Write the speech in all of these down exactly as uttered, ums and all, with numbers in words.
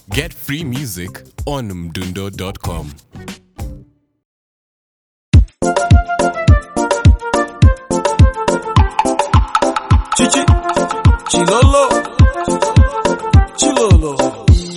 Get free music on mdundo dot com. Chichi, Chilolo, Chilolo.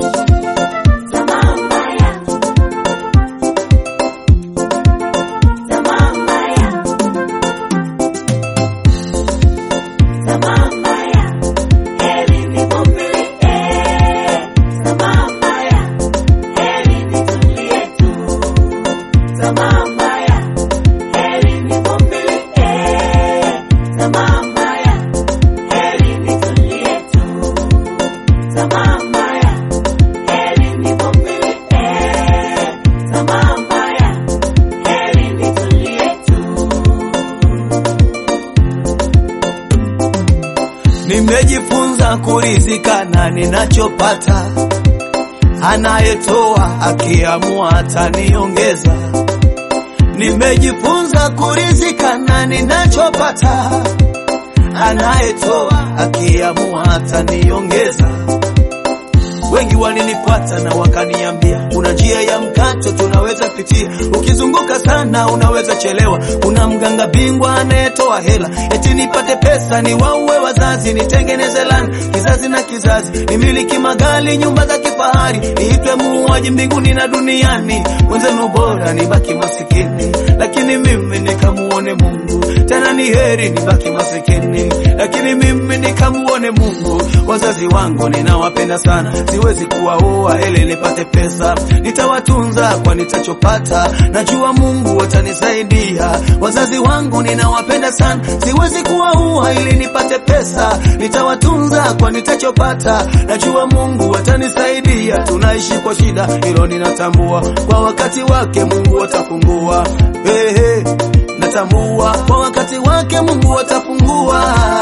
Nimejifunza kuridhika na ninachopata, anayetoa akiamua ataniongeza. Nimejifunza kuridhika na ninachopata, anayetoa akiamua ataniongeza. Wengi walinipata na wakaniambia, kuna njia ya mkato tunaweza pitia, ukizunguka sana unaweza chelewa. Kuna mganga bingwa anayetoa hela, eti nipate pesa ni waue wazazi, nitengeneze lana kizazi na kizazi, nimiliki magari nyumba za kifahari, niitwe muuaji mbinguni na duniani. Mwenzenu bora nibaki masikini, lakini mimi nikamuone Mungu. Tena ni heri nibaki masikini, lakini mimi nikamuone Mungu. Wazazi wangu ninawapenda sana, siwezi kuwaoa ili nipate pesa, nitawatunza kwa nitachopata, najua Mungu atanisaidia. Wazazi wangu ninawapenda sana, siwezi kuwaoa ili nipate pesa, nitawatunza kwa nitachopata, najua Mungu atanisaidia. Tunaishi kwa shida, hilo ninatambua, kwa wakati wake Mungu atafungua. Hey, hey, natambua kwa wakati wake Mungu atafungua.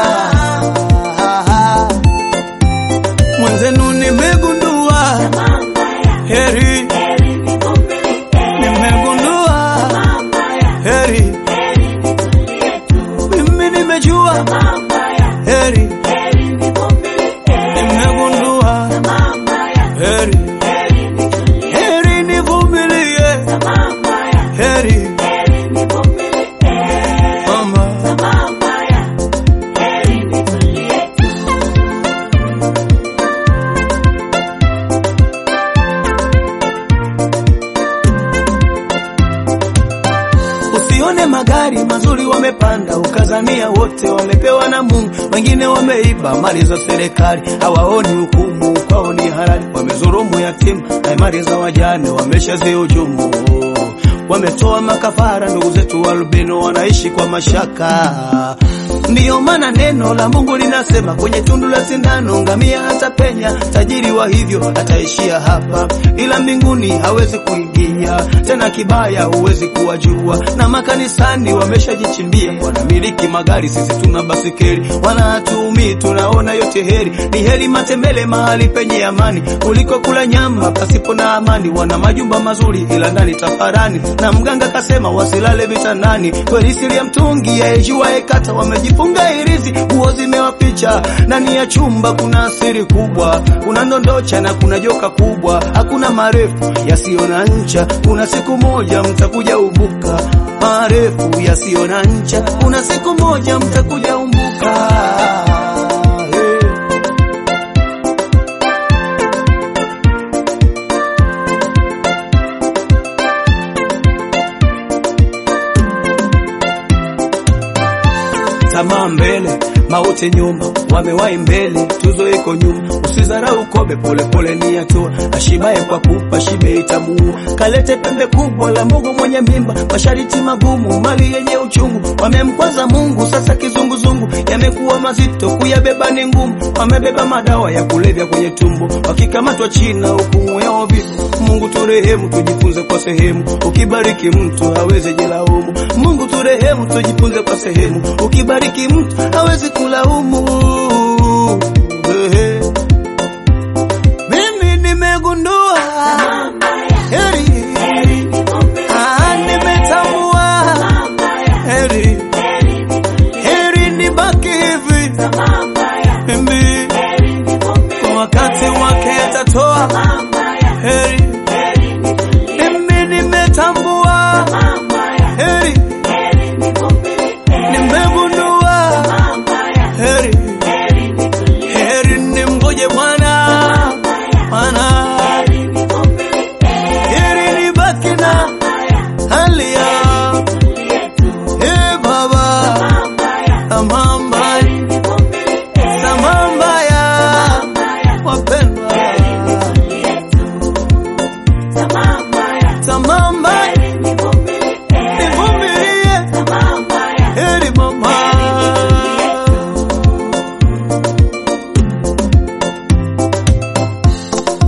Mwenzenu nimegundua heri, nimegundua heri, mimi nimejua heri, nimegundua heri, heri nivumilie, heri mama. Usione magari mazuri wamepanda ukazania wote wamepewa na Mungu, wengine wameiba mali za serikali, hawaoni hukumu kwao ni halali. Wamezurumu yatima na mali za wajane wameshazihujumu, wametoa makafara ndugu zetu albino wanaishi kwa mashaka. Ndiyo maana neno la Mungu linasema, kwenye tundu la sindano ngamia atapenya, tajiri wa hivyo ataishia hapa, ila mbinguni hawezi kuingia tena. Kibaya huwezi kuwajua, na makanisani wameshajichimbia, wanamiliki magari, sisi tuna basikeli, wanatumi tunaona yote heri. Ni heri matembele mahali penye amani, kuliko kula nyama pasipo na amani. Wana majumba mazuri ila ndani tafarani, na mganga kasema wasilale vitandani. Kweli siri ya mtungi ya ejua ekata, wamejifunga irizi, nguo zimewaficha. Ndani ya chumba kuna siri kubwa, kuna ndondocha na kuna joka kubwa. Hakuna marefu yasiyo na ncha, kuna siku moja mtakuja umbuka. Marefu yasiyo na ncha, kuna siku moja mtakuja umbuka. Tamaa mbele, mauti nyuma, wamewai mbele, tuzo iko nyuma. Usizarau kobe, pole pole ni hatua, ashibaye kwa kupa shibe itamuua. Kalete pembe kubwa la mbogo mwenye mimba, mashariti magumu, mali yenye uchungu. Wamemkwaza Mungu, sasa kizunguzungu, yamekuwa mazito, kuyabeba ni ngumu. Wamebeba madawa ya kulevya kwenye tumbo, wakikamatwa China hukumu yao vifo. Mungu turehemu, tujifunze kwa sehemu, ukibariki mtu hawezi jilaumu. Mungu turehemu, tujifunze kwa sehemu, ukibariki mtu hawezi kulaumu. Hey, mimi nimegundua heri, ah, nimetambua heri, heri nibaki hivi, mimi kwa wakati wake atatoa.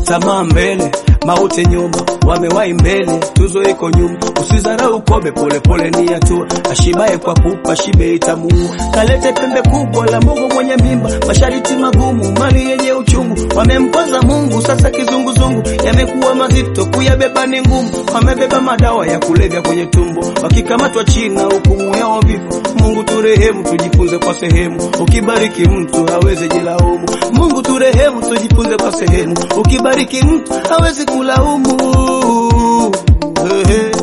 tamaa mbele, mauti nyuma, wamewai mbele, tuzo iko nyuma. Usizarau kobe, pole pole ni hatua. Ashibaye kwa pupa, shibe itamuua. Kalete pembe kubwa la Mungu mwenye mimba, mashariti magumu, mali yenye uchungu. Wamemkwaza Mungu, sasa kizunguzungu, yamekuwa mazito, kuyabeba ni ngumu. Wamebeba madawa ya kulevya kwenye tumbo, wakikamatwa China hukumu yao vifo. Mungu turehemu, tujifunze kwa sehemu. Ukibariki mtu hawezi jilaumu. Mungu turehemu, tujifunze kwa sehemu. Ukibariki mtu hawezi kulaumu. Hey, hey.